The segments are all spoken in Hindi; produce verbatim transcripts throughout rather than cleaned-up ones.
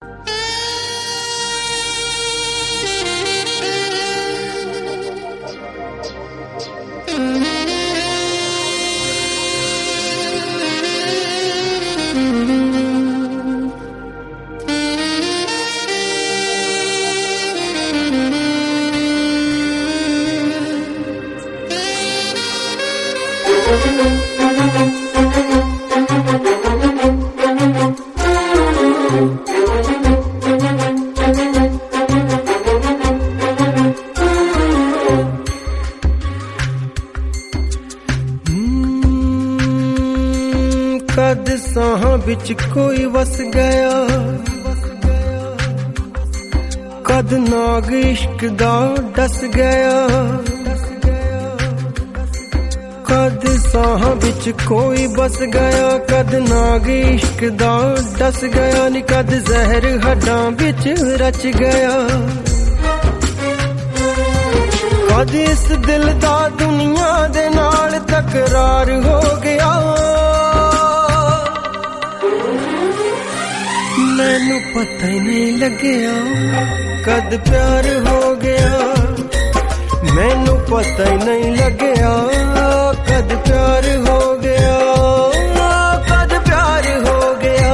कद साहां बिच कोई वस गया, कद नाग इश्क दा डस गया। कद साहां बिच कोई बस गया, कद नाग इश्क दा डस गया नी, कद जहर हड्डां बिच रच गया। कद इस दिल दा दुनिया दे नाल तकरार हो गया। मैनू पता ही नहीं लगया कद प्यार हो गया, मैनू पता ही नहीं लगया कद प्यार हो गया, कद प्यार हो गया।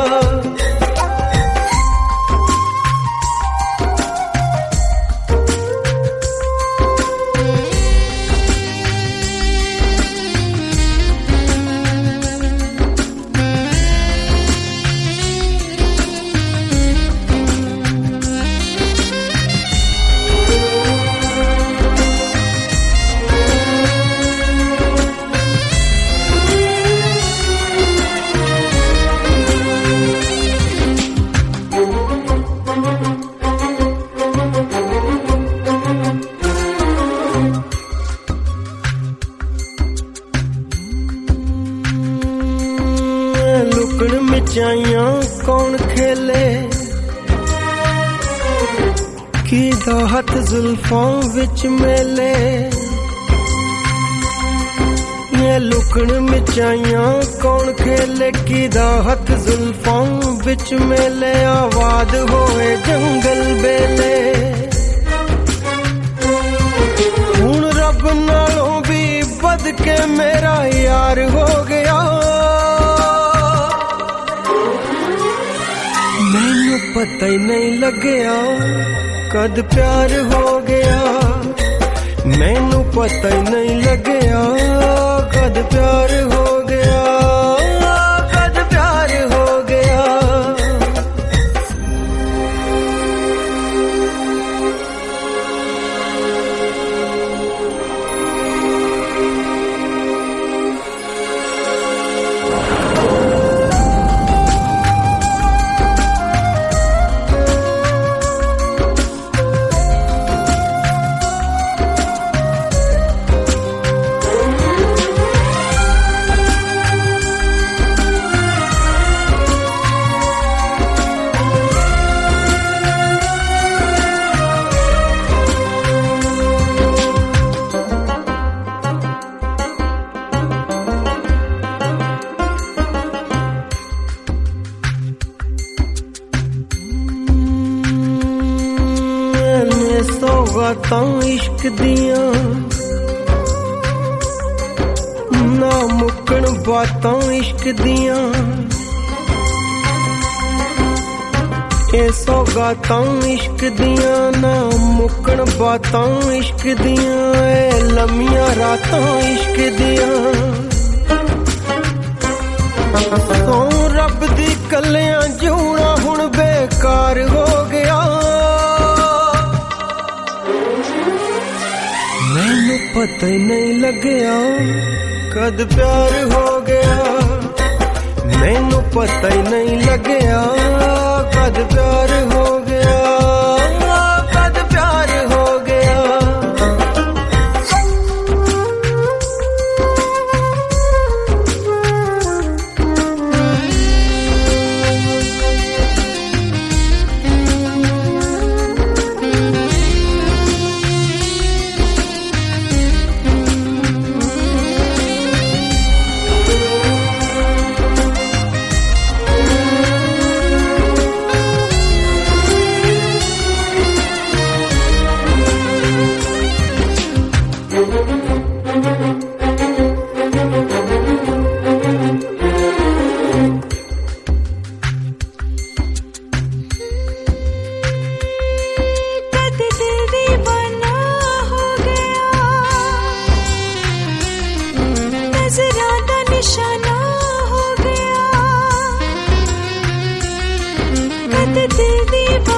लुकण मिचाइयां कौन खेले, की दाहत जुल्फों विच मेले। ये लुकण मिचाइयां कौन खेले, की दाहत जुल्फों विच मेले। आवाज होए जंगल बेले, हुण रब नालों भी बद के मेरा यार हो गया। मैनू पता ही नहीं लगया कद प्यार हो गया, मैनू पता ही नहीं लगया कद प्यार हो गया, कद प्यार हो गया। सौगातां इश्क दियां ना मुक्कण बातां इश्क दियां, ए सौगातां इश्क दियां ना मुक्कण बातां इश्क दियां। ए लम्मियां रातां इश्क दियां, सौ रब दी कलियां जूना हुण बेकार हो गया। मैनू पता ही नहीं लगया कद प्यार हो गया, मैनू पता ही नहीं लगया कद प्यार हो गया, कद प्यार हो गया। दिल दीवाना